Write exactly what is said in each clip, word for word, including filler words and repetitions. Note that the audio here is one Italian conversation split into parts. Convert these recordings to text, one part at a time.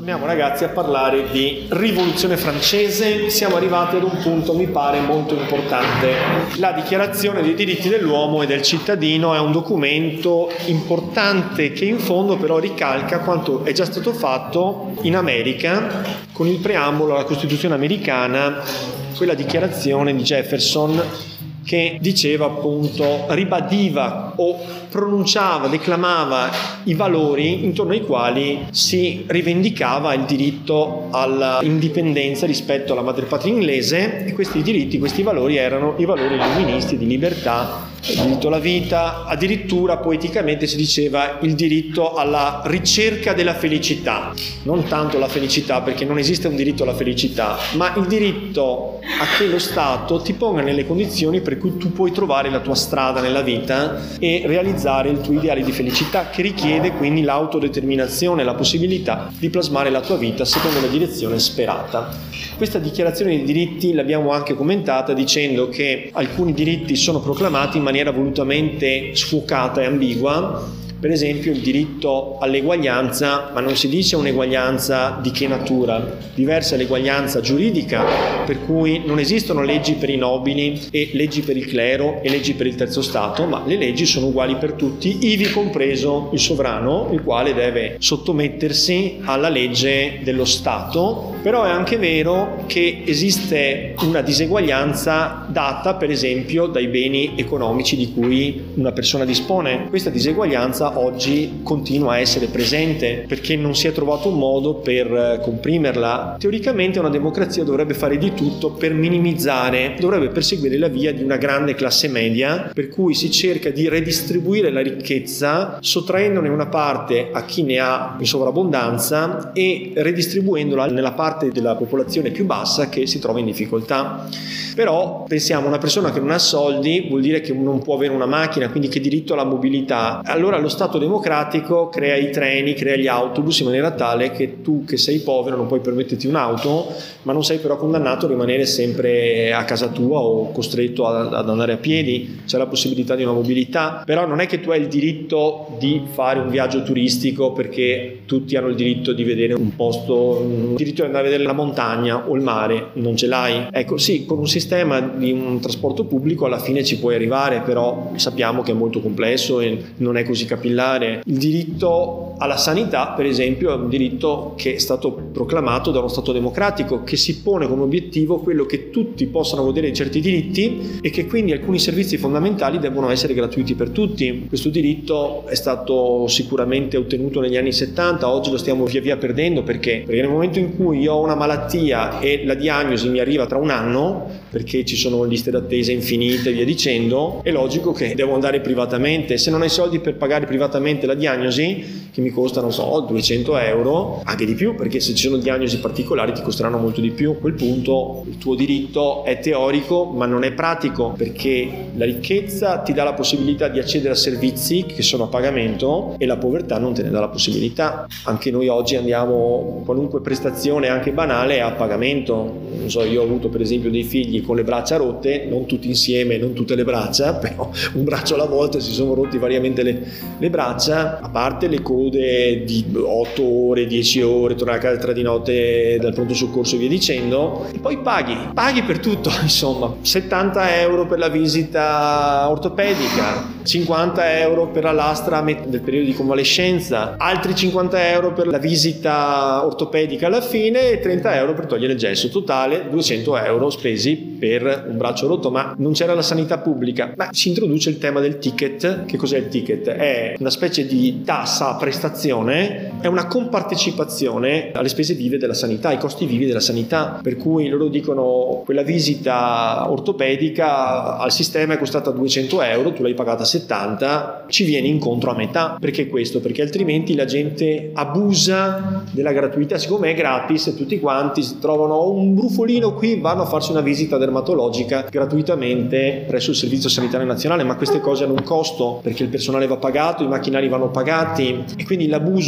Torniamo ragazzi a parlare di rivoluzione francese. Siamo arrivati ad un punto, mi pare, molto importante. La Dichiarazione dei diritti dell'uomo e del cittadino è un documento importante che in fondo però ricalca quanto è già stato fatto in America con il preambolo alla Costituzione americana, quella dichiarazione di Jefferson che diceva appunto, ribadiva o pronunciava, declamava i valori intorno ai quali si rivendicava il diritto all'indipendenza rispetto alla madrepatria inglese, e questi diritti, questi valori erano i valori illuministi di libertà, il diritto alla vita, addirittura poeticamente si diceva il diritto alla ricerca della felicità, non tanto la felicità, perché non esiste un diritto alla felicità, ma il diritto a che lo Stato ti ponga nelle condizioni per cui tu puoi trovare la tua strada nella vita e realizzare il tuo ideale di felicità, che richiede quindi l'autodeterminazione, la possibilità di plasmare la tua vita secondo la direzione sperata. Questa dichiarazione dei diritti l'abbiamo anche commentata dicendo che alcuni diritti sono proclamati in maniera volutamente sfocata e ambigua. Per esempio il diritto all'eguaglianza, ma non si dice un'eguaglianza di che natura? Diversa è l'eguaglianza giuridica, per cui non esistono leggi per i nobili e leggi per il clero e leggi per il terzo stato, ma le leggi sono uguali per tutti, ivi compreso il sovrano, il quale deve sottomettersi alla legge dello Stato. Però è anche vero che esiste una diseguaglianza data, per esempio, dai beni economici di cui una persona dispone. Questa diseguaglianza oggi continua a essere presente perché non si è trovato un modo per comprimerla. Teoricamente una democrazia dovrebbe fare di tutto per minimizzare, dovrebbe perseguire la via di una grande classe media, per cui si cerca di redistribuire la ricchezza sottraendone una parte a chi ne ha in sovrabbondanza e redistribuendola nella parte della popolazione più bassa che si trova in difficoltà. Però pensiamo, una persona che non ha soldi vuol dire che non può avere una macchina, quindi che diritto alla mobilità? Allora lo Stato democratico crea i treni, crea gli autobus in maniera tale che tu che sei povero non puoi permetterti un'auto, ma non sei però condannato a rimanere sempre a casa tua o costretto ad, ad andare a piedi. C'è la possibilità di una mobilità, però non è che tu hai il diritto di fare un viaggio turistico perché tutti hanno il diritto di vedere un posto, il diritto di andare a vedere la montagna o il mare, non ce l'hai. Ecco, sì, con un sistema di un trasporto pubblico alla fine ci puoi arrivare, però sappiamo che è molto complesso e non è così capillare. Il diritto alla sanità, per esempio, è un diritto che è stato proclamato da uno Stato democratico che si pone come obiettivo quello che tutti possano godere di certi diritti e che quindi alcuni servizi fondamentali devono essere gratuiti per tutti. Questo diritto è stato sicuramente ottenuto negli anni settanta, oggi lo stiamo via via perdendo. Perché? Perché nel momento in cui io ho una malattia e la diagnosi mi arriva tra un anno, perché ci sono liste d'attesa infinite e via dicendo, è logico che devo andare privatamente. Se non hai soldi per pagare privatamente la diagnosi, che mi costa, non so, duecento euro, anche di più, perché se ci sono diagnosi particolari ti costeranno molto di più, a quel punto il tuo diritto è teorico ma non è pratico, perché la ricchezza ti dà la possibilità di accedere a servizi che sono a pagamento e la povertà non te ne dà la possibilità. Anche noi oggi andiamo, qualunque prestazione anche banale è a pagamento. Non so, io ho avuto per esempio dei figli con le braccia rotte, non tutti insieme, non tutte le braccia, però un braccio alla volta, si sono rotti variamente le, le braccia, a parte le cose di otto ore, dieci ore, tornare a casa tre di notte dal pronto soccorso e via dicendo, e poi paghi, paghi per tutto, insomma, settanta euro per la visita ortopedica, cinquanta euro per la lastra del periodo di convalescenza, altri cinquanta euro per la visita ortopedica alla fine e trenta euro per togliere il gesso, totale duecento euro spesi per un braccio rotto. Ma non c'era la sanità pubblica, ma si introduce il tema del ticket. Che cos'è il ticket? È una specie di tassa a prestazione, è una compartecipazione alle spese vive della sanità, ai costi vivi della sanità, per cui loro dicono quella visita ortopedica al sistema è costata duecento euro, tu l'hai pagata settanta, ci vieni incontro a metà. Perché questo? Perché altrimenti la gente abusa della gratuità. Siccome è gratis, tutti quanti si trovano un brufolino qui, vanno a farsi una visita dermatologica gratuitamente presso il Servizio Sanitario Nazionale, ma queste cose hanno un costo perché il personale va pagato, i macchinari vanno pagati, e quindi l'abuso poi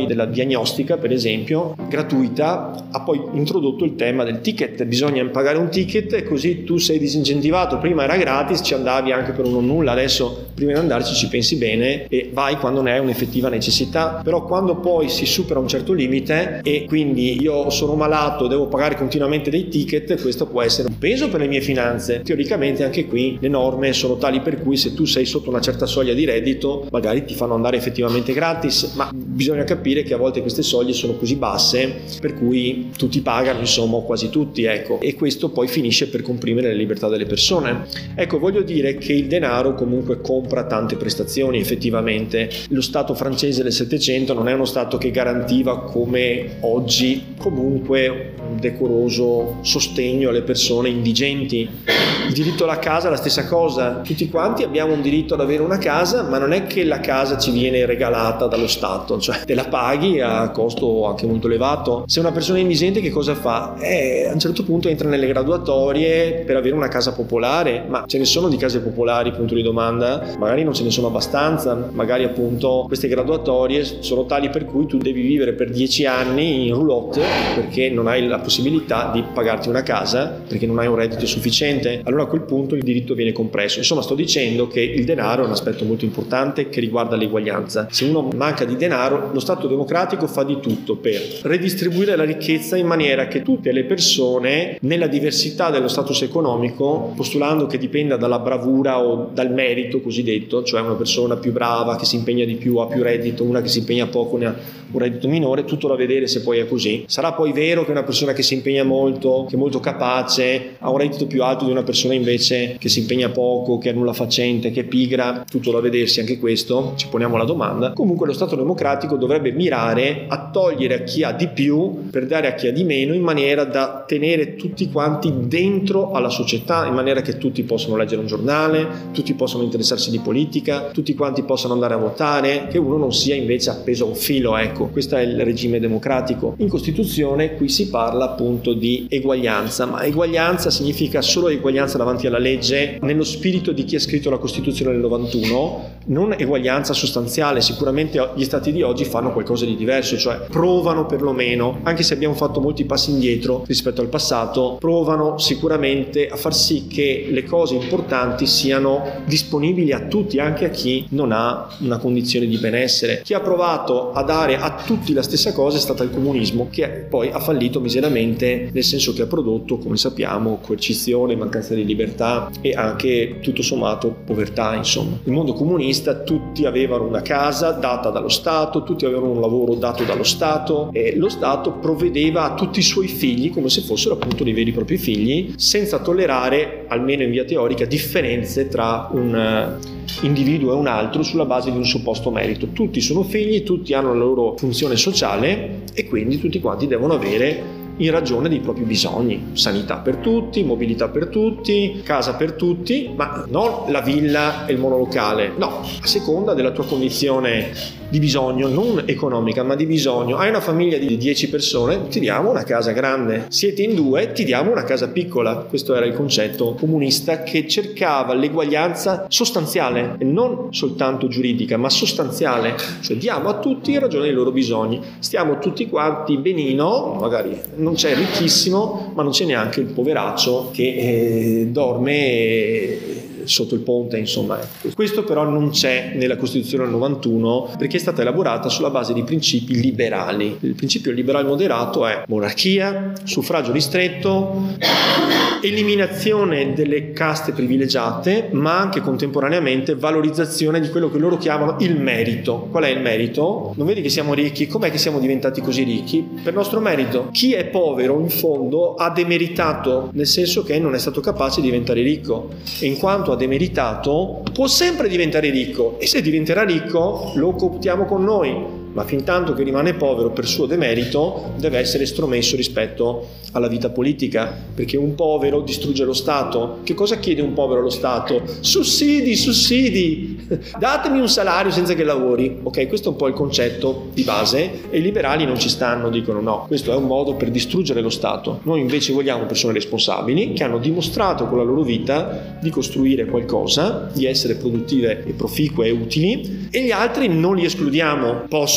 laboratori della diagnostica, per esempio, gratuita, ha poi introdotto il tema del ticket. Bisogna pagare un ticket e così tu sei disincentivato. Prima era gratis, ci andavi anche per un nulla, adesso prima di andarci ci pensi bene e vai quando ne hai un'effettiva necessità. Però quando poi si supera un certo limite e quindi io sono malato, devo pagare continuamente dei ticket, questo può essere un peso per le mie finanze. Teoricamente anche qui le norme sono tali per cui se tu sei sotto una certa soglia di reddito magari ti fanno andare effettivamente gratis, ma bisogna capire che a volte queste soglie sono così basse per cui tutti pagano, insomma, quasi tutti, ecco, e questo poi finisce per comprimere le libertà delle persone. Ecco, voglio dire che il denaro comunque compra tante prestazioni. Effettivamente lo Stato francese del Settecento non è uno Stato che garantiva come oggi comunque un decoroso sostegno alle persone indigenti. Il diritto alla casa è la stessa cosa, tutti quanti abbiamo un diritto ad avere una casa, ma non è che la casa ci viene regalata dallo Stato, cioè te la paghi a costo anche molto elevato. Se una persona è indigente che cosa fa? Eh, a un certo punto entra nelle graduatorie per avere una casa popolare, ma ce ne sono di case popolari, punto di domanda? Magari non ce ne sono abbastanza, magari appunto queste graduatorie sono tali per cui tu devi vivere per dieci anni in roulotte perché non hai la possibilità di pagarti una casa, perché non hai un reddito sufficiente. Allora a quel punto il diritto viene compresso. Insomma, sto dicendo che il denaro è un aspetto molto importante che riguarda l'eguaglianza. Se uno manca di denaro, lo Stato democratico fa di tutto per redistribuire la ricchezza in maniera che tutte le persone, nella diversità dello status economico, postulando che dipenda dalla bravura o dal merito cosiddetto, cioè una persona più brava che si impegna di più ha più reddito, una che si impegna poco ne ha un reddito minore, tutto da vedere se poi è così. Sarà poi vero che una persona che si impegna molto, che è molto capace, ha un reddito più alto di una persona invece che si impegna poco, che è nulla facente, che è pigra, tutto da vedersi anche questo, ci poniamo la domanda. Comunque lo Stato democratico dovrebbe mirare a togliere a chi ha di più per dare a chi ha di meno, in maniera da tenere tutti quanti dentro alla società, in maniera che tutti possano leggere un giornale, tutti possano interessarsi di politica, tutti quanti possano andare a votare, che uno non sia invece appeso a un filo. Ecco, questo è il regime democratico. In Costituzione qui si parla appunto di eguaglianza, ma eguaglianza significa solo eguaglianza davanti alla legge nello spirito di chi ha scritto la Costituzione del novantuno, non eguaglianza sostanziale. Sicuramente gli stati di oggi fanno qualcosa di diverso, cioè provano perlomeno, anche se abbiamo fatto molti passi indietro rispetto al passato, provano sicuramente a far sì che le cose importanti siano disponibili a tutti, anche a chi non ha una condizione di benessere. Chi ha provato a dare a tutti la stessa cosa è stato il comunismo, che poi ha fallito miseramente, nel senso che ha prodotto, come sappiamo, coercizione, mancanza di libertà e anche tutto sommato povertà. Insomma, il mondo comunista, tutti avevano una casa data dallo Stato, tutti avevano un lavoro dato dallo Stato e lo Stato provvedeva a tutti i suoi figli come se fossero appunto dei veri e propri figli, senza tollerare, almeno in via teorica, differenze tra un individuo e un altro sulla base di un supposto merito. Tutti sono figli, tutti hanno la loro funzione sociale e quindi tutti quanti devono avere in ragione dei propri bisogni, sanità per tutti, mobilità per tutti, casa per tutti, ma non la villa e il monolocale, no, a seconda della tua condizione di bisogno, non economica ma di bisogno. Hai una famiglia di dieci persone, ti diamo una casa grande, siete in due, ti diamo una casa piccola. Questo era il concetto comunista che cercava l'eguaglianza sostanziale e non soltanto giuridica ma sostanziale, cioè diamo a tutti in ragione dei loro bisogni, stiamo tutti quanti benino, magari non c'è il ricchissimo ma non c'è neanche il poveraccio che eh, dorme sotto il ponte, insomma. Questo però non c'è nella Costituzione del novantuno perché è stata elaborata sulla base di principi liberali. Il principio liberale moderato è monarchia, suffragio ristretto, eliminazione delle caste privilegiate, ma anche contemporaneamente valorizzazione di quello che loro chiamano il merito. Qual è il merito? Non vedi che siamo ricchi? Com'è che siamo diventati così ricchi? Per nostro merito. Chi è povero in fondo ha demeritato, nel senso che non è stato capace di diventare ricco e in quanto ha demeritato può sempre diventare ricco e se diventerà ricco lo cooptiamo con noi, ma fin tanto che rimane povero per suo demerito deve essere estromesso rispetto alla vita politica, perché un povero distrugge lo Stato. Che cosa chiede un povero allo Stato? Sussidi, sussidi, datemi un salario senza che lavori. Ok, questo è un po' il concetto di base e i liberali non ci stanno, dicono no, questo è un modo per distruggere lo Stato. Noi invece vogliamo persone responsabili che hanno dimostrato con la loro vita di costruire qualcosa, di essere produttive e proficue e utili, e gli altri non li escludiamo, possono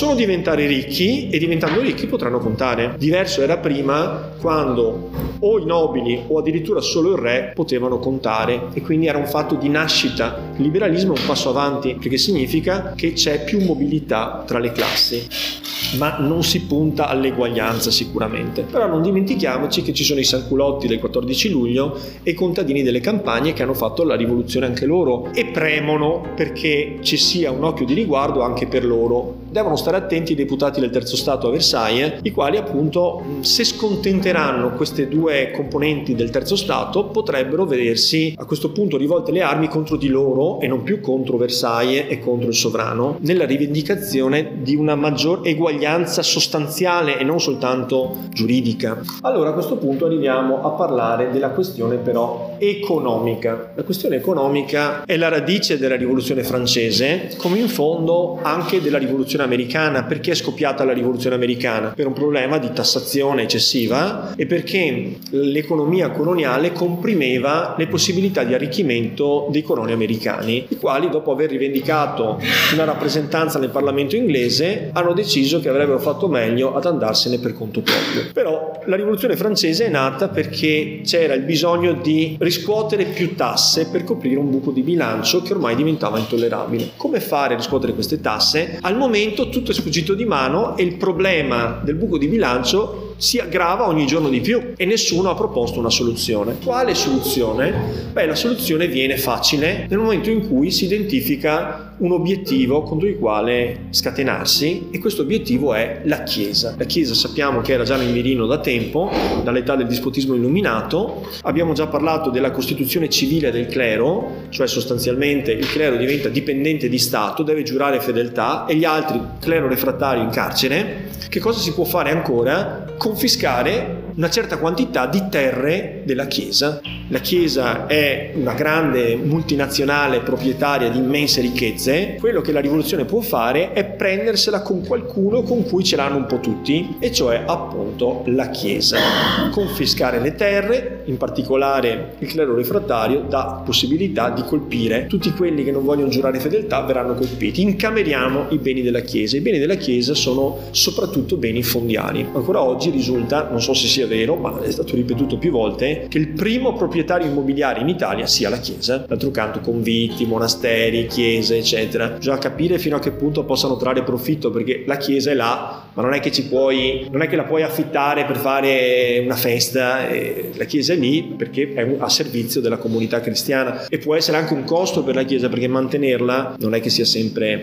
possono diventare ricchi e diventando ricchi potranno contare. Diverso era prima, quando o i nobili o addirittura solo il re potevano contare, e quindi era un fatto di nascita. Il liberalismo è un passo avanti perché significa che c'è più mobilità tra le classi, ma non si punta all'eguaglianza sicuramente. Però non dimentichiamoci che ci sono i sanculotti del quattordici luglio e i contadini delle campagne che hanno fatto la rivoluzione anche loro e premono perché ci sia un occhio di riguardo anche per loro. Devono stare attenti i deputati del terzo Stato a Versailles, i quali appunto, se scontenteranno queste due componenti del terzo Stato, potrebbero vedersi a questo punto rivolte le armi contro di loro e non più contro Versailles e contro il sovrano, nella rivendicazione di una maggior eguaglianza sostanziale e non soltanto giuridica. Allora a questo punto arriviamo a parlare della questione però economica. La questione economica è la radice della rivoluzione francese, come in fondo anche della rivoluzione americana. Perché è scoppiata la rivoluzione americana? Per un problema di tassazione eccessiva e perché l'economia coloniale comprimeva le possibilità di arricchimento dei coloni americani, i quali, dopo aver rivendicato una rappresentanza nel Parlamento inglese, hanno deciso che avrebbero fatto meglio ad andarsene per conto proprio. Però la rivoluzione francese è nata perché c'era il bisogno di riscuotere più tasse per coprire un buco di bilancio che ormai diventava intollerabile. Come fare a riscuotere queste tasse? Al momento tutto è sfuggito di mano e il problema del buco di bilancio si aggrava ogni giorno di più e nessuno ha proposto una soluzione. Quale soluzione? Beh, la soluzione viene facile nel momento in cui si identifica un obiettivo contro il quale scatenarsi, e questo obiettivo è la Chiesa. La Chiesa sappiamo che era già nel mirino da tempo, dall'età del dispotismo illuminato. Abbiamo già parlato della costituzione civile del clero, cioè sostanzialmente il clero diventa dipendente di Stato, deve giurare fedeltà e gli altri, clero refrattario, in carcere. Che cosa si può fare ancora? Confiscare una certa quantità di terre della Chiesa. La Chiesa è una grande multinazionale proprietaria di immense ricchezze. Quello che la rivoluzione può fare è prendersela con qualcuno con cui ce l'hanno un po' tutti, e cioè appunto la Chiesa. Confiscare le terre, in particolare il clero refrattario, dà possibilità di colpire tutti quelli che non vogliono giurare fedeltà, verranno colpiti. Incameriamo i beni della Chiesa. I beni della Chiesa sono soprattutto beni fondiari. Ancora oggi risulta, non so se sia vero, ma è stato ripetuto più volte, che il primo proprietario immobiliare in Italia sia la Chiesa. D'altro canto conventi, monasteri, chiese eccetera, bisogna capire fino a che punto possano trarre profitto, perché la Chiesa è là, ma non è che ci puoi non è che la puoi affittare per fare una festa. Eh, la Chiesa è lì perché è a servizio della comunità cristiana, e può essere anche un costo per la Chiesa, perché mantenerla non è che sia sempre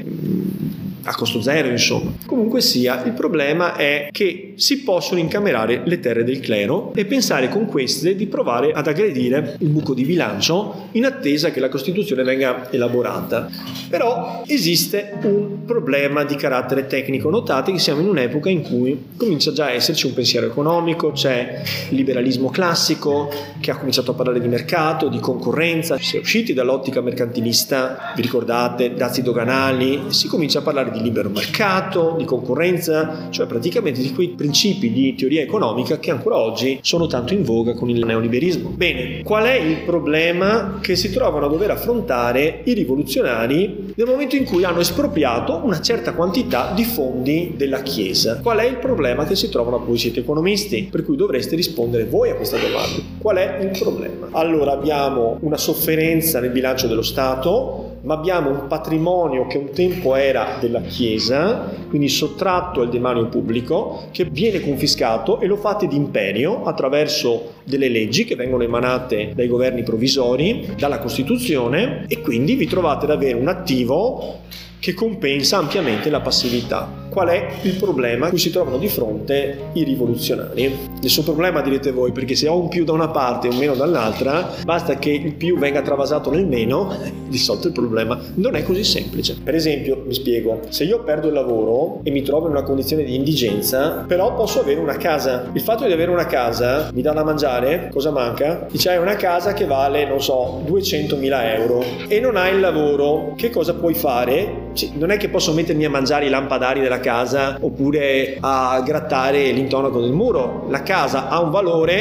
a costo zero, insomma. Comunque sia, il problema è che si possono incamerare le terre del clero e pensare con queste di provare ad aggredire il buco di bilancio in attesa che la Costituzione venga elaborata. Però esiste un problema di carattere tecnico. Notate che siamo in un'epoca in cui comincia già a esserci un pensiero economico, c'è il liberalismo classico che ha cominciato a parlare di mercato, di concorrenza. Si è usciti dall'ottica mercantilista, vi ricordate, dazi doganali, si comincia a parlare di di libero mercato, di concorrenza, cioè praticamente di quei principi di teoria economica che ancora oggi sono tanto in voga con il neoliberismo. Bene, qual è il problema che si trovano a dover affrontare i rivoluzionari nel momento in cui hanno espropriato una certa quantità di fondi della Chiesa? Qual è il problema che si trovano? Voi siete economisti, per cui dovreste rispondere voi a questa domanda. Qual è il problema? Allora, abbiamo una sofferenza nel bilancio dello Stato, ma abbiamo un patrimonio che un tempo era della Chiesa, quindi sottratto al demanio pubblico, che viene confiscato, e lo fate d'imperio attraverso delle leggi che vengono emanate dai governi provvisori, dalla Costituzione, e quindi vi trovate ad avere un attivo che compensa ampiamente la passività. Qual è il problema a cui si trovano di fronte i rivoluzionari? Nessun problema, direte voi, perché se ho un più da una parte e un meno dall'altra, basta che il più venga travasato nel meno, risolto il problema. Non è così semplice. Per esempio, mi spiego, se io perdo il lavoro e mi trovo in una condizione di indigenza, però posso avere una casa. Il fatto di avere una casa mi dà da mangiare, cosa manca? Dice, hai una casa che vale, non so, duecentomila euro e non hai il lavoro, che cosa puoi fare? Sì, non è che posso mettermi a mangiare i lampadari della casa oppure a grattare l'intonaco del muro. La casa ha un valore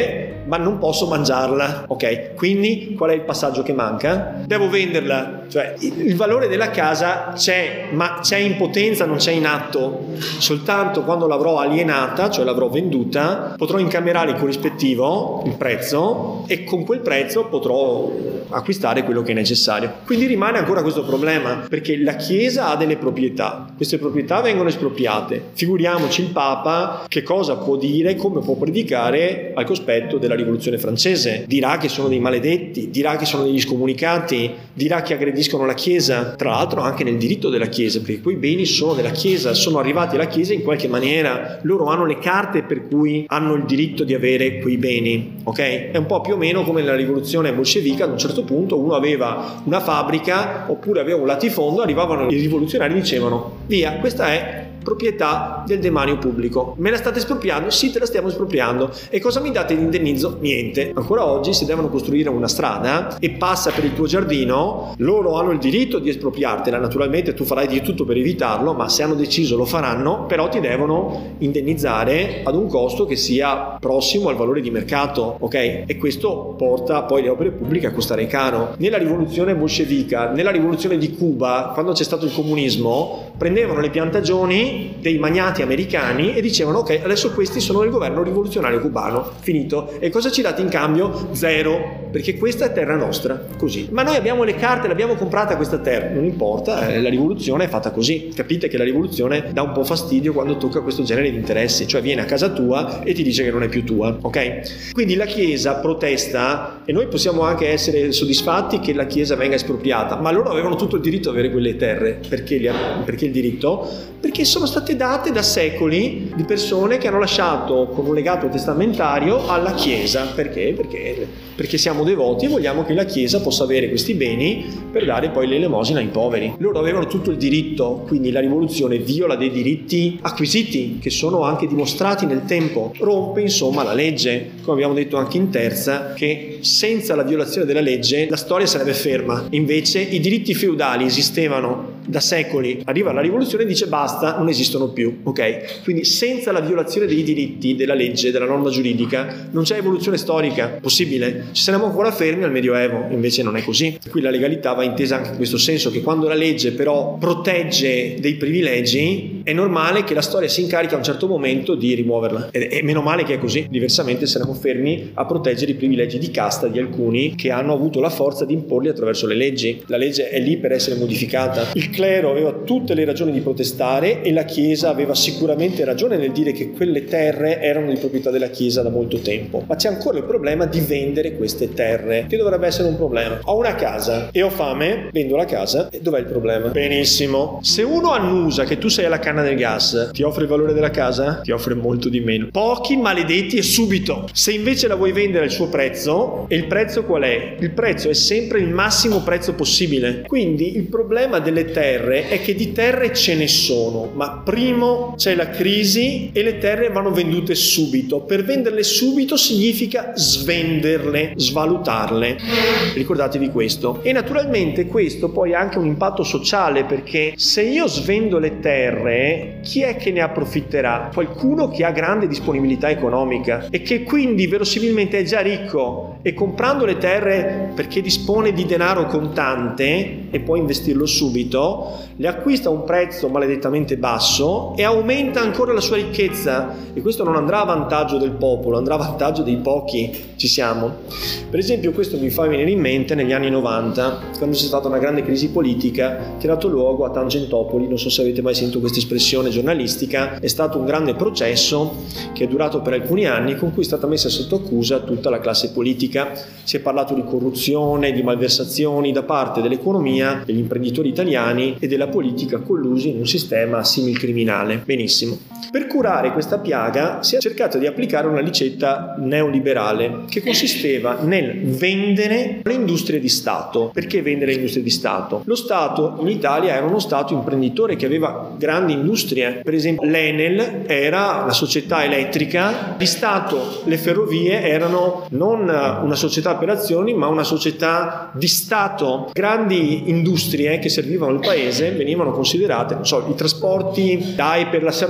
ma non posso mangiarla, ok? Quindi qual è il passaggio che manca? Devo venderla, cioè il valore della casa c'è, ma c'è in potenza, non c'è in atto. Soltanto quando l'avrò alienata, cioè l'avrò venduta, potrò incamerare il corrispettivo, il prezzo, e con quel prezzo potrò acquistare quello che è necessario. Quindi rimane ancora questo problema, perché la Chiesa ha delle proprietà, queste proprietà vengono espropriate. Figuriamoci il Papa che cosa può dire, come può predicare al cospetto della rivoluzione francese. Dirà che sono dei maledetti, dirà che sono degli scomunicati, dirà che aggrediscono la Chiesa, tra l'altro anche nel diritto della Chiesa, perché quei beni sono della Chiesa, sono arrivati alla Chiesa in qualche maniera, loro hanno le carte per cui hanno il diritto di avere quei beni, ok? È un po' più o meno come nella rivoluzione bolscevica. Ad un certo punto uno aveva una fabbrica oppure aveva un latifondo, arrivavano i rivoluzionari e dicevano: via, questa è proprietà del demanio pubblico, me la state espropriando? Sì, te la stiamo espropriando. E cosa mi date di indennizzo? Niente. Ancora oggi, se devono costruire una strada e passa per il tuo giardino, loro hanno il diritto di espropriartela. Naturalmente tu farai di tutto per evitarlo, ma se hanno deciso lo faranno, però ti devono indennizzare ad un costo che sia prossimo al valore di mercato, ok? E questo porta poi le opere pubbliche a costare caro. Nella rivoluzione bolscevica, nella rivoluzione di Cuba, quando c'è stato il comunismo, prendevano le piantagioni dei magnati americani e dicevano: ok, adesso questi sono il governo rivoluzionario cubano, finito. E cosa ci date in cambio? Zero, perché questa è terra nostra, così. Ma noi abbiamo le carte, l'abbiamo comprata questa terra, non importa, eh, la rivoluzione è fatta così. Capite che la rivoluzione dà un po' fastidio quando tocca questo genere di interessi, cioè viene a casa tua e ti dice che non è più tua, ok? Quindi la Chiesa protesta, e noi possiamo anche essere soddisfatti che la Chiesa venga espropriata, ma loro avevano tutto il diritto di avere quelle terre. Perché, li ha, perché il diritto? Perché sono state date da secoli di persone che hanno lasciato con un legato testamentario alla Chiesa. Perché? Perché, perché siamo devoti e vogliamo che la Chiesa possa avere questi beni per dare poi l'elemosina ai poveri. Loro avevano tutto il diritto, quindi la rivoluzione viola dei diritti acquisiti che sono anche dimostrati nel tempo, rompe insomma la legge, come abbiamo detto anche in terza, che senza la violazione della legge la storia sarebbe ferma. Invece i diritti feudali esistevano da secoli, arriva la rivoluzione e dice basta, non esistono più, ok? Quindi senza la violazione dei diritti, della legge, della norma giuridica, non c'è evoluzione storica possibile. Ci saremmo ancora fermi al Medioevo, invece non è così. Qui la legalità va intesa anche in questo senso, che quando la legge però protegge dei privilegi, è normale che la storia si incarichi a un certo momento di rimuoverla. E meno male che è così, diversamente saremmo fermi a proteggere i privilegi di casta di alcuni che hanno avuto la forza di imporli attraverso le leggi. La legge è lì per essere modificata. Il clero aveva tutte le ragioni di protestare e la Chiesa aveva sicuramente ragione nel dire che quelle terre erano di proprietà della Chiesa da molto tempo, ma c'è ancora il problema di vendere queste terre, che dovrebbe essere un problema. Ho una casa e ho fame, vendo la casa, e dov'è il problema? Benissimo, se uno annusa che tu sei alla canna del gas, ti offre il valore della casa? Ti offre molto di meno, pochi maledetti e subito. Se invece la vuoi vendere al suo prezzo, e il prezzo qual è? Il prezzo è sempre il massimo prezzo possibile. Quindi il problema delle terre è che di terre ce ne sono, ma primo c'è la crisi e le terre vanno vendute subito. Per venderle subito significa svenderle, svalutarle. Ricordatevi questo. E naturalmente questo poi ha anche un impatto sociale, perché se io svendo le terre, chi è che ne approfitterà? Qualcuno che ha grande disponibilità economica e che quindi verosimilmente è già ricco, e comprando le terre perché dispone di denaro contante e può investirlo subito, le acquista a un prezzo maledettamente basso e aumenta ancora la sua ricchezza. E questo non andrà a vantaggio del popolo, andrà a vantaggio dei pochi. Ci siamo. Per esempio, questo mi fa venire in mente negli anni novanta, quando c'è stata una grande crisi politica che ha dato luogo a Tangentopoli. Non so se avete mai sentito questa espressione giornalistica. È stato un grande processo che è durato per alcuni anni, con cui è stata messa sotto accusa tutta la classe politica. Si è parlato di corruzione, di malversazioni da parte dell'economia, degli imprenditori italiani e della politica collusi in un sistema similcriminale. Benissimo. Per curare questa piaga si è cercato di applicare una ricetta neoliberale che consisteva nel vendere le industrie di Stato. Perché vendere le industrie di Stato? Lo Stato in Italia era uno Stato imprenditore che aveva grandi industrie. Per esempio l'Enel era una società elettrica di Stato, le ferrovie erano non una società per azioni ma una società di Stato. Grandi industrie che servivano il paese venivano considerate, non so, i trasporti D A E per la Sardegna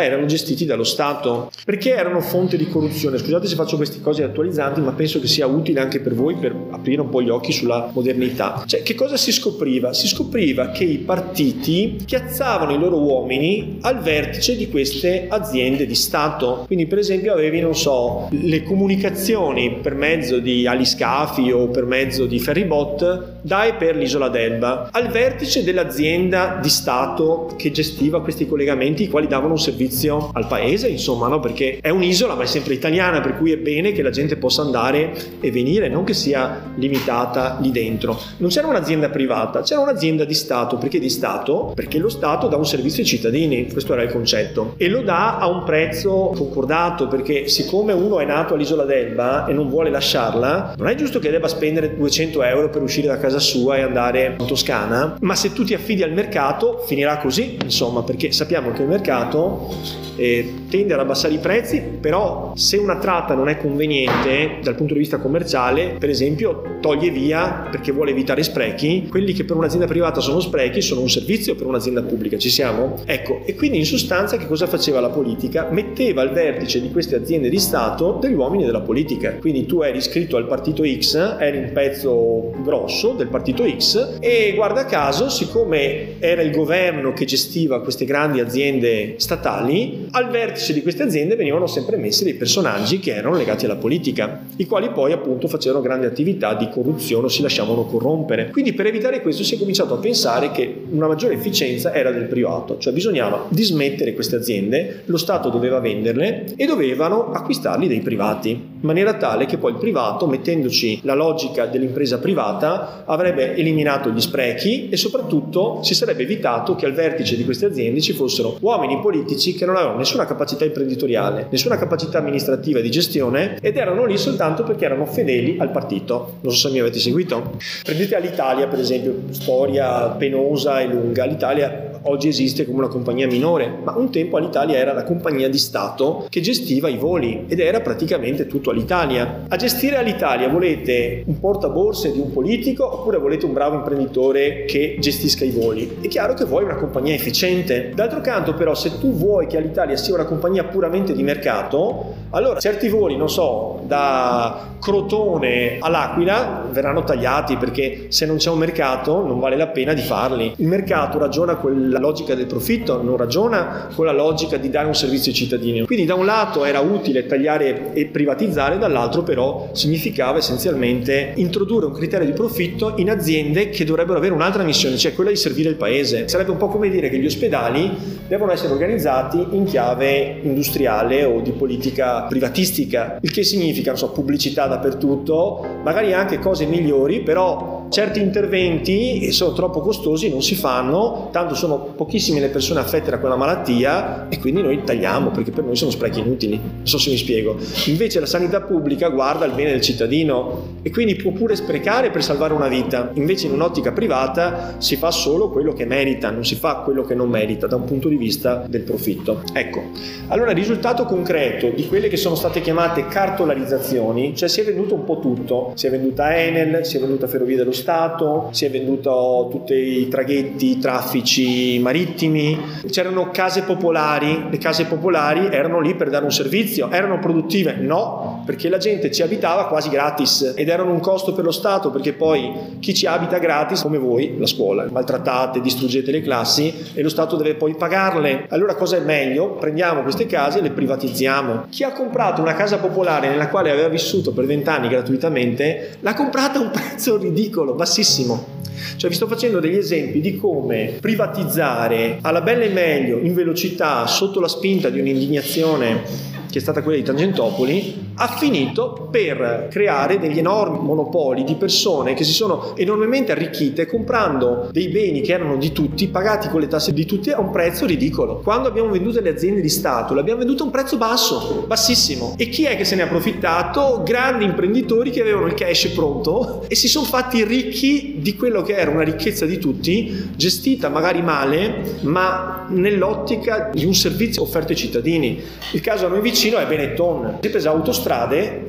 Italia erano gestiti dallo Stato. Perché erano fonte di corruzione? Scusate se faccio queste cose attualizzanti, ma penso che sia utile anche per voi per aprire un po' gli occhi sulla modernità. Cioè, che cosa si scopriva? Si scopriva che i partiti piazzavano i loro uomini al vertice di queste aziende di Stato. Quindi, per esempio, avevi, non so, le comunicazioni per mezzo di aliscafi o per mezzo di ferribot da e per l'isola d'Elba, al vertice dell'azienda di Stato che gestiva questi collegamenti, i quali davano un servizio al paese, insomma, no? Perché è un'isola ma è sempre italiana, per cui è bene che la gente possa andare e venire, non che sia limitata lì dentro. Non c'era un'azienda privata, c'era un'azienda di Stato. Perché di Stato? Perché lo Stato dà un servizio ai cittadini, questo era il concetto, e lo dà a un prezzo concordato, perché siccome uno è nato all'isola d'Elba e non vuole lasciarla, non è giusto che debba spendere duecento euro per uscire da casa sua e andare in Toscana, ma se tu ti affidi al mercato finirà così, insomma, perché sappiamo che il mercato eh, tende ad abbassare i prezzi, però se una tratta non è conveniente dal punto di vista commerciale, per esempio, toglie via, perché vuole evitare sprechi, quelli che per un'azienda privata sono sprechi sono un servizio per un'azienda pubblica, ci siamo? Ecco, e quindi in sostanza che cosa faceva la politica? Metteva al vertice di queste aziende di Stato degli uomini della politica. Quindi tu eri iscritto al partito X, eri un pezzo grosso del partito X e guarda caso, siccome era il governo che gestiva queste grandi aziende statali, al vertice di queste aziende venivano sempre messi dei personaggi che erano legati alla politica, i quali poi appunto facevano grandi attività di corruzione o si lasciavano corrompere. Quindi per evitare questo si è cominciato a pensare che una maggiore efficienza era del privato, cioè bisognava dismettere queste aziende, lo Stato doveva venderle e dovevano acquistarli dei privati, in maniera tale che poi il privato, mettendoci la logica dell'impresa privata, avrebbe eliminato gli sprechi e soprattutto si sarebbe evitato che al vertice di queste aziende ci fossero uomini politici che non avevano nessuna capacità imprenditoriale, nessuna capacità amministrativa di gestione ed erano lì soltanto perché erano fedeli al partito. Non so se mi avete seguito. Prendete all'Italia, per esempio, storia penosa e lunga. L'Italia oggi esiste come una compagnia minore, ma un tempo all'Italia era la compagnia di Stato che gestiva i voli ed era praticamente tutto all'Italia. A gestire all'Italia volete un portaborse di un politico oppure volete un bravo imprenditore che gestisca i voli? È chiaro che vuoi una compagnia efficiente. D'altro canto però, se tu vuoi che all'Italia sia una compagnia puramente di mercato, allora certi voli, non so, da Crotone all'Aquila verranno tagliati, perché se non c'è un mercato non vale la pena di farli. Il mercato ragiona con la logica del profitto, non ragiona con la logica di dare un servizio ai cittadini. Quindi da un lato era utile tagliare e privatizzare, dall'altro però significava essenzialmente introdurre un criterio di profitto in aziende che dovrebbero avere un'altra missione, cioè quella di servire il paese. Sarebbe un po' come dire che gli ospedali devono essere organizzati in chiave industriale o di politica privatistica, il che significa, non so, pubblicità dappertutto, magari anche cose migliori, però certi interventi sono troppo costosi, non si fanno, tanto sono pochissime le persone affette da quella malattia e quindi noi tagliamo, perché per noi sono sprechi inutili. Non so se mi spiego. Invece la sanità pubblica guarda il bene del cittadino e quindi può pure sprecare per salvare una vita. Invece in un'ottica privata si fa solo quello che merita, non si fa quello che non merita da un punto di vista del profitto. Ecco, allora il risultato concreto di quelle che sono state chiamate cartolarizzazioni, cioè si è venduto un po' tutto, si è venduta Enel, si è venduta Ferrovie dello Stato, si è venduto tutti i traghetti, i traffici marittimi, c'erano case popolari, le case popolari erano lì per dare un servizio, erano produttive? No, perché la gente ci abitava quasi gratis ed erano un costo per lo Stato, perché poi chi ci abita gratis, come voi, la scuola, maltrattate, distruggete le classi e lo Stato deve poi pagarle. Allora cosa è meglio? Prendiamo queste case e le privatizziamo. Chi ha comprato una casa popolare nella quale aveva vissuto per vent'anni gratuitamente, l'ha comprata a un prezzo ridicolo, bassissimo. Cioè vi sto facendo degli esempi di come privatizzare alla bella e meglio, in velocità, sotto la spinta di un'indignazione che è stata quella di Tangentopoli, ha finito per creare degli enormi monopoli di persone che si sono enormemente arricchite comprando dei beni che erano di tutti, pagati con le tasse di tutti a un prezzo ridicolo. Quando abbiamo venduto le aziende di Stato, le abbiamo vendute a un prezzo basso, bassissimo. E chi è che se ne ha approfittato? Grandi imprenditori che avevano il cash pronto e si sono fatti ricchi di quello che era una ricchezza di tutti, gestita magari male, ma nell'ottica di un servizio offerto ai cittadini. Il caso a noi vicino è Benetton, si è presa Autostrade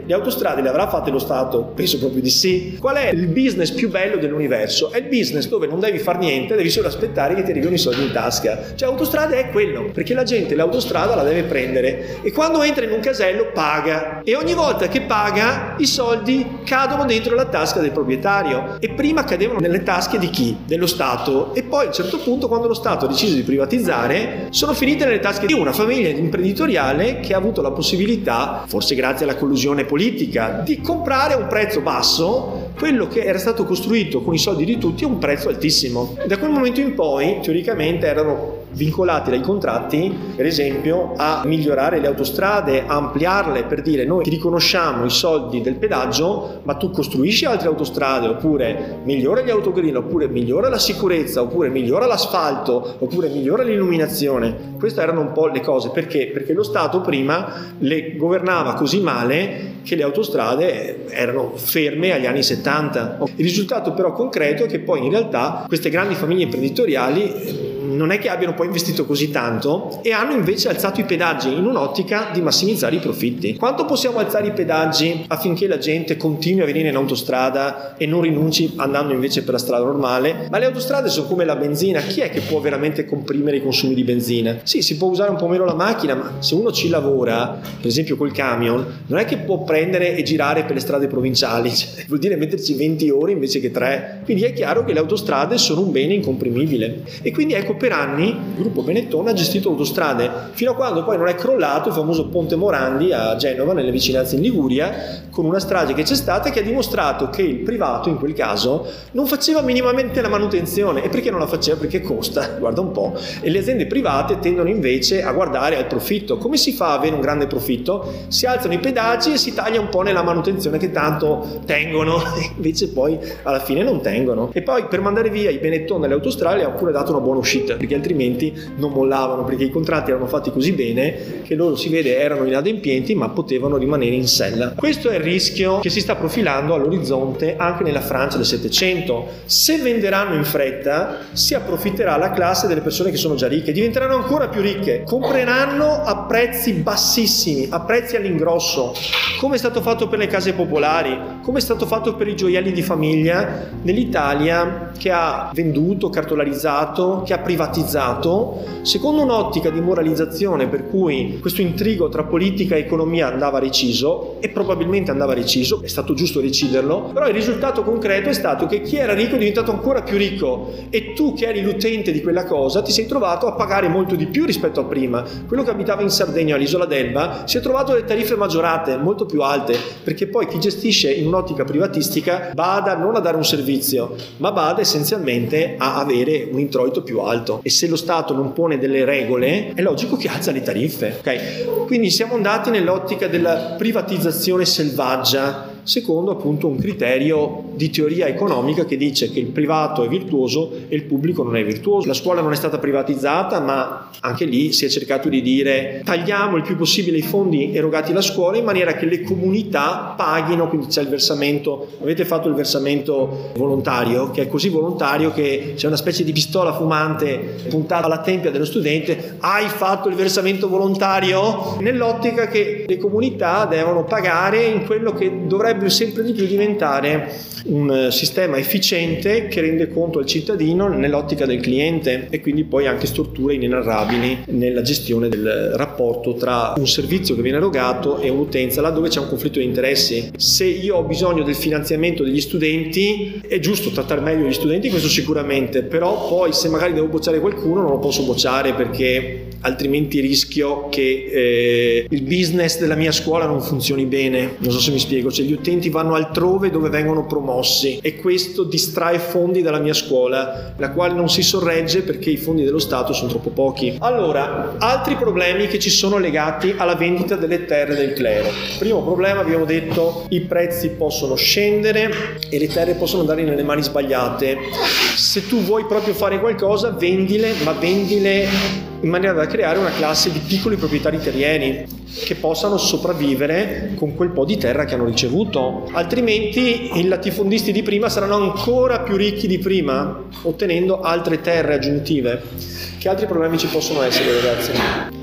le autostrade le avrà fatte lo Stato? Penso proprio di sì. Qual è il business più bello dell'universo? È il business dove non devi far niente, devi solo aspettare che ti arrivino i soldi in tasca. Cioè autostrade è quello, perché la gente l'autostrada la deve prendere e quando entra in un casello paga e ogni volta che paga i soldi cadono dentro la tasca del proprietario e prima cadevano nelle tasche di chi? Dello Stato e poi a un certo punto quando lo Stato ha deciso di privatizzare sono finite nelle tasche di una famiglia imprenditoriale che ha avuto la possibilità, forse grazie alla collusione politica, di comprare a un prezzo basso quello che era stato costruito con i soldi di tutti a un prezzo altissimo. Da quel momento in poi teoricamente erano vincolati dai contratti, per esempio, a migliorare le autostrade, a ampliarle, per dire noi ti riconosciamo i soldi del pedaggio, ma tu costruisci altre autostrade, oppure migliora gli autogrill, oppure migliora la sicurezza, oppure migliora l'asfalto, oppure migliora l'illuminazione. Queste erano un po' le cose. Perché? Perché lo Stato prima le governava così male che le autostrade erano ferme agli anni settanta. Il risultato però concreto è che poi in realtà queste grandi famiglie imprenditoriali non è che abbiano poi investito così tanto e hanno invece alzato i pedaggi in un'ottica di massimizzare i profitti. Quanto possiamo alzare i pedaggi affinché la gente continui a venire in autostrada e non rinunci andando invece per la strada normale? Ma le autostrade sono come la benzina, chi è che può veramente comprimere i consumi di benzina? Sì, si può usare un po' meno la macchina, ma se uno ci lavora, per esempio col camion, non è che può prendere e girare per le strade provinciali, cioè, vuol dire metterci venti ore invece che tre. Quindi è chiaro che le autostrade sono un bene incomprimibile e quindi ecco per anni il gruppo Benetton ha gestito autostrade fino a quando poi non è crollato il famoso ponte Morandi a Genova nelle vicinanze in Liguria con una strage che c'è stata che ha dimostrato che il privato in quel caso non faceva minimamente la manutenzione. E perché non la faceva? Perché costa, guarda un po', e le aziende private tendono invece a guardare al profitto. Come si fa a avere un grande profitto? Si alzano i pedaggi e si taglia un po' nella manutenzione che tanto tengono invece poi alla fine non tengono. E poi per mandare via i Benetton dalle autostrade ha pure dato una buona uscita, perché altrimenti non mollavano, perché i contratti erano fatti così bene che loro, si vede, erano inadempienti ma potevano rimanere in sella. Questo è il rischio che si sta profilando all'orizzonte anche nella Francia del Settecento. Se venderanno in fretta si approfitterà la classe delle persone che sono già ricche, diventeranno ancora più ricche, compreranno a prezzi bassissimi, a prezzi all'ingrosso, come è stato fatto per le case popolari, come è stato fatto per i gioielli di famiglia nell'Italia che ha venduto, cartolarizzato, che ha privatizzato secondo un'ottica di moralizzazione per cui questo intrigo tra politica e economia andava reciso e probabilmente andava reciso, è stato giusto deciderlo, però il risultato concreto è stato che chi era ricco è diventato ancora più ricco e tu che eri l'utente di quella cosa ti sei trovato a pagare molto di più rispetto a prima. Quello che abitava in Sardegna all'isola d'Elba si è trovato le tariffe maggiorate molto più alte, perché poi chi gestisce in un'ottica privatistica bada non a dare un servizio ma bada essenzialmente a avere un introito più alto, e se lo Stato non pone delle regole è logico che alza le tariffe, ok? Quindi siamo andati nell'ottica della privatizzazione selvaggia secondo appunto un criterio di teoria economica che dice che il privato è virtuoso e il pubblico non è virtuoso. La scuola non è stata privatizzata, ma anche lì si è cercato di dire tagliamo il più possibile i fondi erogati alla scuola in maniera che le comunità paghino, quindi c'è il versamento, avete fatto il versamento volontario, che è così volontario che c'è una specie di pistola fumante puntata alla tempia dello studente: hai fatto il versamento volontario? Nell'ottica che le comunità devono pagare in quello che dovrebbe sempre di più diventare un sistema efficiente che rende conto al cittadino nell'ottica del cliente, e quindi poi anche strutture inenarrabili nella gestione del rapporto tra un servizio che viene erogato e un'utenza, là dove c'è un conflitto di interessi. Se io ho bisogno del finanziamento degli studenti è giusto trattare meglio gli studenti, questo sicuramente, però poi se magari devo bocciare qualcuno non lo posso bocciare perché altrimenti rischio che eh, il business della mia scuola non funzioni bene. Non so se mi spiego, cioè gli utenti vanno altrove dove vengono promossi e questo distrae fondi dalla mia scuola, la quale non si sorregge perché i fondi dello Stato sono troppo pochi. Allora, altri problemi che ci sono legati alla vendita delle terre del clero. Primo problema, abbiamo detto, i prezzi possono scendere e le terre possono andare nelle mani sbagliate. Se tu vuoi proprio fare qualcosa, vendile, ma vendile in maniera da creare una classe di piccoli proprietari terrieri che possano sopravvivere con quel po' di terra che hanno ricevuto, altrimenti i latifondisti di prima saranno ancora più ricchi di prima ottenendo altre terre aggiuntive. Che altri problemi ci possono essere, ragazzi?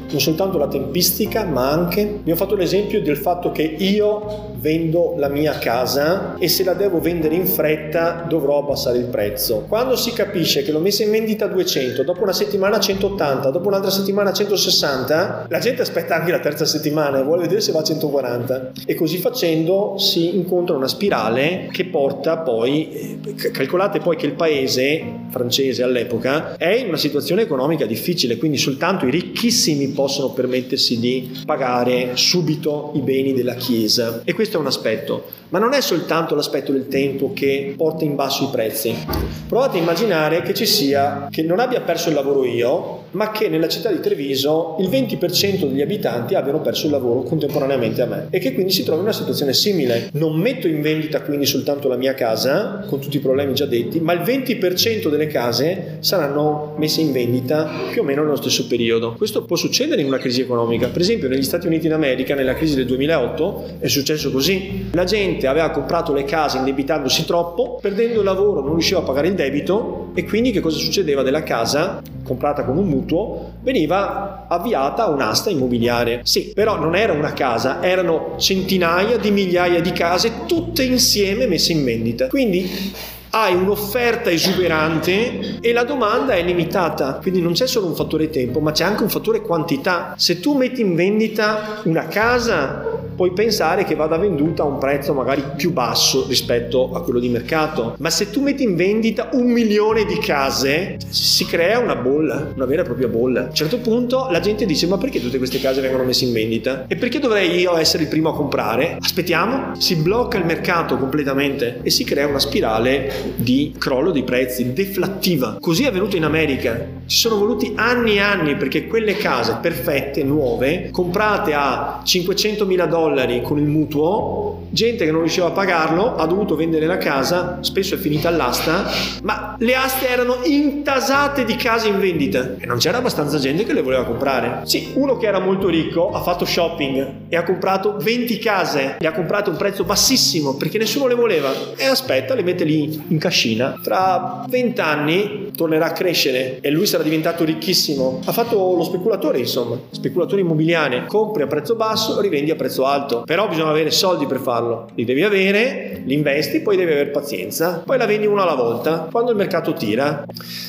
non soltanto la tempistica, ma anche, vi ho fatto l'esempio del fatto che io vendo la mia casa e se la devo vendere in fretta dovrò abbassare il prezzo. Quando si capisce che l'ho messa in vendita a duecento, dopo una settimana a centottanta, dopo un'altra settimana a centosessanta, la gente aspetta anche la terza settimana e vuole vedere se va a centoquaranta, e così facendo si incontra una spirale che porta poi, calcolate poi che il paese francese all'epoca è in una situazione economica difficile, quindi soltanto i ricchissimi possono permettersi di pagare subito i beni della Chiesa, e questo è un aspetto. Ma non è soltanto l'aspetto del tempo che porta in basso i prezzi. Provate a immaginare che ci sia, che non abbia perso il lavoro io, ma che nella città di Treviso il venti per cento degli abitanti abbiano perso il lavoro contemporaneamente a me, e che quindi si trovi in una situazione simile. Non metto in vendita quindi soltanto la mia casa, con tutti i problemi già detti, ma il venti per cento delle case saranno messe in vendita più o meno nello stesso periodo. Questo può succedere in una crisi economica. Per esempio negli Stati Uniti d'America, nella crisi del duemilaotto, è successo così. La gente aveva comprato le case indebitandosi troppo, perdendo il lavoro non riusciva a pagare il debito, e quindi che cosa succedeva? Della casa comprata con un mutuo veniva avviata un'asta immobiliare. Sì, però non era una casa, erano centinaia di migliaia di case tutte insieme messe in vendita. Quindi hai un'offerta esuberante e la domanda è limitata, quindi non c'è solo un fattore tempo, ma c'è anche un fattore quantità. Se tu metti in vendita una casa, puoi pensare che vada venduta a un prezzo magari più basso rispetto a quello di mercato, ma se tu metti in vendita un milione di case, si crea una bolla, una vera e propria bolla. A un certo punto la gente dice: ma perché tutte queste case vengono messe in vendita? E perché dovrei io essere il primo a comprare? Aspettiamo, si blocca il mercato completamente e si crea una spirale di crollo dei prezzi, deflattiva. Così è avvenuto in America. Ci sono voluti anni e anni perché quelle case perfette, nuove, comprate a cinquecentomila dollari con il mutuo, gente che non riusciva a pagarlo ha dovuto vendere la casa, spesso è finita all'asta, ma le aste erano intasate di case in vendita e non c'era abbastanza gente che le voleva comprare. Sì, uno che era molto ricco ha fatto shopping e ha comprato venti case, le ha comprate a un prezzo bassissimo perché nessuno le voleva, e aspetta, le mette lì in cascina. Tra venti anni tornerà a crescere e lui sarà diventato ricchissimo. Ha fatto lo speculatore, insomma, speculatore immobiliare, compri a prezzo basso, rivendi a prezzo alto, però bisogna avere soldi per farlo, li devi avere, li investi, poi devi avere pazienza, poi la vendi una alla volta quando il mercato tira.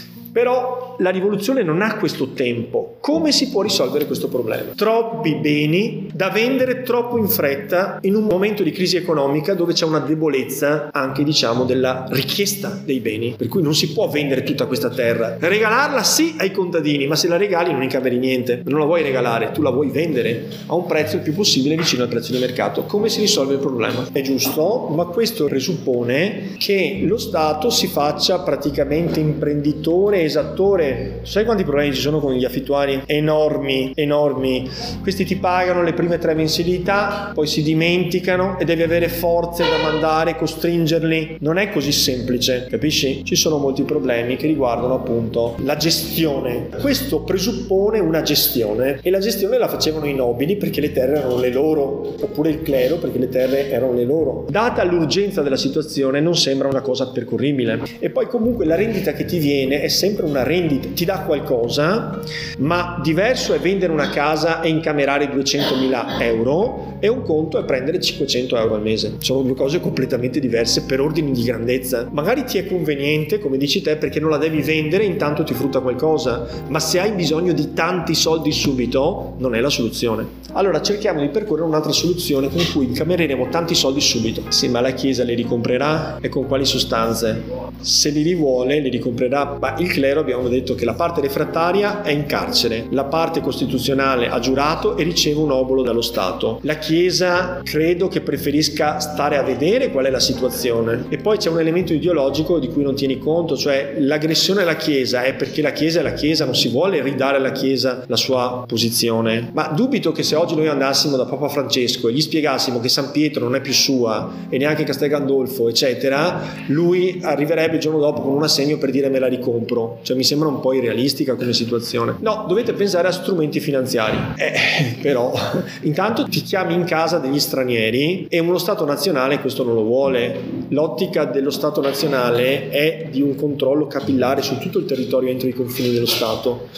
Però la rivoluzione non ha questo tempo. Come si può risolvere questo problema? Troppi beni da vendere troppo in fretta in un momento di crisi economica dove c'è una debolezza anche, diciamo, della richiesta dei beni, per cui non si può vendere tutta questa terra. Regalarla sì ai contadini, ma se la regali non incameri niente, non la vuoi regalare, tu la vuoi vendere a un prezzo il più possibile vicino al prezzo di mercato. Come si risolve il problema? È giusto, ma questo presuppone che lo Stato si faccia praticamente imprenditore, esattore. Sai quanti problemi ci sono con gli affittuari? Enormi, enormi. Questi ti pagano le prime tre mensilità, poi si dimenticano e devi avere forze da mandare, costringerli. Non è così semplice, capisci? Ci sono molti problemi che riguardano appunto la gestione. Questo presuppone una gestione, e la gestione la facevano i nobili perché le terre erano le loro, oppure il clero perché le terre erano le loro. Data l'urgenza della situazione non sembra una cosa percorribile. E poi comunque la rendita che ti viene è sempre una rendita, ti dà qualcosa, ma diverso è vendere una casa e incamerare duecentomila euro, e un conto è prendere cinquecento euro al mese. Sono due cose completamente diverse per ordini di grandezza. Magari ti è conveniente, come dici te, perché non la devi vendere, intanto ti frutta qualcosa, ma se hai bisogno di tanti soldi subito non è la soluzione. Allora cerchiamo di percorrere un'altra soluzione con cui incamereremo tanti soldi subito. Sì, ma la Chiesa li ricomprerà? E con quali sostanze? Se li rivuole, li ricomprerà. Ma il clero, abbiamo detto che la parte refrattaria è in carcere, la parte costituzionale ha giurato e riceve un obolo dallo Stato. La Chiesa credo che preferisca stare a vedere qual è la situazione. E poi c'è un elemento ideologico di cui non tieni conto, cioè l'aggressione alla Chiesa è perché la Chiesa è la Chiesa, non si vuole ridare alla Chiesa la sua posizione. Ma dubito che se oggi noi andassimo da Papa Francesco e gli spiegassimo che San Pietro non è più sua e neanche Castel Gandolfo eccetera, lui arriverebbe il giorno dopo con un assegno per dire me la ricompro. Cioè mi sembra un po' irrealistica come situazione. No, dovete pensare a strumenti finanziari. Eh, però intanto ti chiami in casa degli stranieri e uno Stato nazionale questo non lo vuole. L'ottica dello Stato nazionale è di un controllo capillare su tutto il territorio entro i confini dello Stato.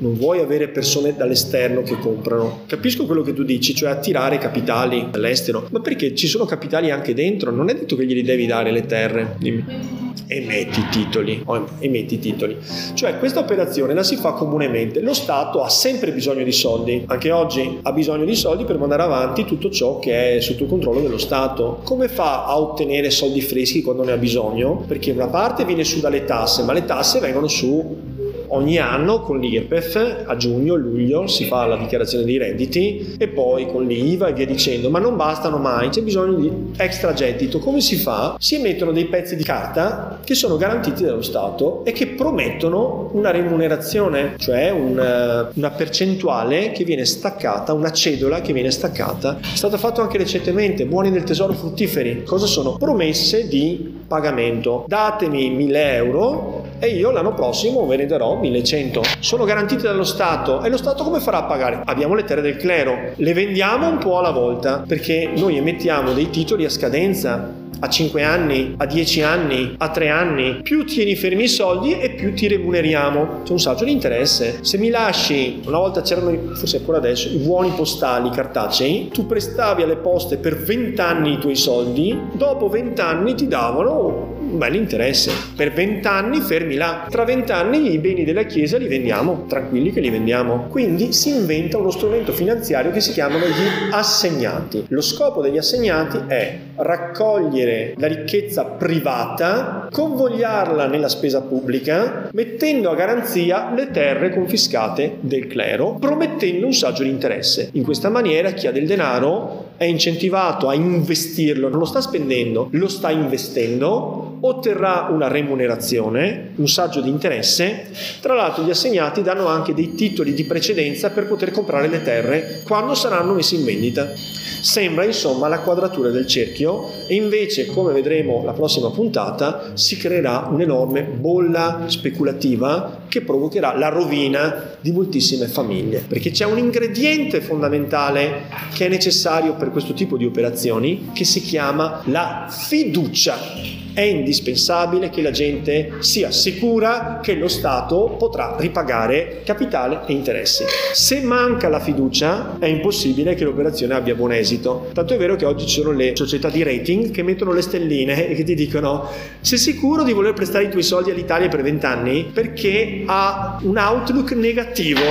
non vuoi avere persone dall'esterno che comprano. Capisco quello che tu dici, cioè attirare capitali dall'estero, ma perché ci sono capitali anche dentro, non è detto che glieli devi dare le terre. Dimmi. Emetti i titoli, oh, emetti i titoli. Cioè questa operazione la si fa comunemente. Lo Stato ha sempre bisogno di soldi, anche oggi ha bisogno di soldi per mandare avanti tutto ciò che è sotto il controllo dello Stato. Come fa a ottenere soldi freschi quando ne ha bisogno? Perché una parte viene su dalle tasse, ma le tasse vengono su ogni anno con l'I R P E F, a giugno, luglio si fa la dichiarazione dei redditi e poi con l'I V A e via dicendo, ma non bastano mai, c'è bisogno di extra gettito. Come si fa? Si emettono dei pezzi di carta che sono garantiti dallo Stato e che promettono una remunerazione, cioè un, una percentuale che viene staccata, una cedola che viene staccata. È stato fatto anche recentemente, buoni del tesoro fruttiferi. Cosa sono? Promesse di pagamento. Datemi mille euro e io l'anno prossimo ve ne darò millecento. Sono garantiti dallo Stato. E lo Stato come farà a pagare? Abbiamo le terre del clero, le vendiamo un po' alla volta, perché noi emettiamo dei titoli a scadenza, a cinque anni, a dieci anni, a tre anni. Più tieni fermi i soldi e più ti remuneriamo. C'è un saggio di interesse. Se mi lasci, una volta c'erano, forse ancora adesso, i buoni postali cartacei, tu prestavi alle poste per venti anni i tuoi soldi, dopo venti anni ti davano un bel interesse. Per venti anni fermi là. Tra venti anni i beni della Chiesa li vendiamo, tranquilli che li vendiamo. Quindi si inventa uno strumento finanziario che si chiamano gli assegnati. Lo scopo degli assegnati è raccogliere la ricchezza privata, convogliarla nella spesa pubblica, mettendo a garanzia le terre confiscate del clero, promettendo un saggio di interesse. In questa maniera chi ha del denaro è incentivato a investirlo, non lo sta spendendo, lo sta investendo, otterrà una remunerazione, un saggio di interesse. Tra l'altro gli assegnati danno anche dei titoli di precedenza per poter comprare le terre quando saranno messi in vendita. Sembra insomma la quadratura del cerchio e invece, come vedremo la prossima puntata, si creerà un'enorme bolla speculativa che provocherà la rovina di moltissime famiglie, perché c'è un ingrediente fondamentale che è necessario per questo tipo di operazioni che si chiama la fiducia. È indispensabile che la gente sia sicura che lo Stato potrà ripagare capitale e interessi. Se manca la fiducia è impossibile che l'operazione abbia buon esito. Tanto è vero che oggi ci sono le società di rating che mettono le stelline e che ti dicono: sei sicuro di voler prestare i tuoi soldi all'Italia per venti anni? Perché ha un outlook negativo,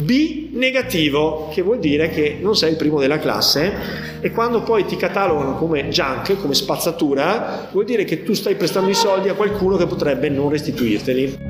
B negativo, che vuol dire che non sei il primo della classe, e quando poi ti catalogano come junk, come spazzatura, vuol dire che tu stai prestando i soldi a qualcuno che potrebbe non restituirteli.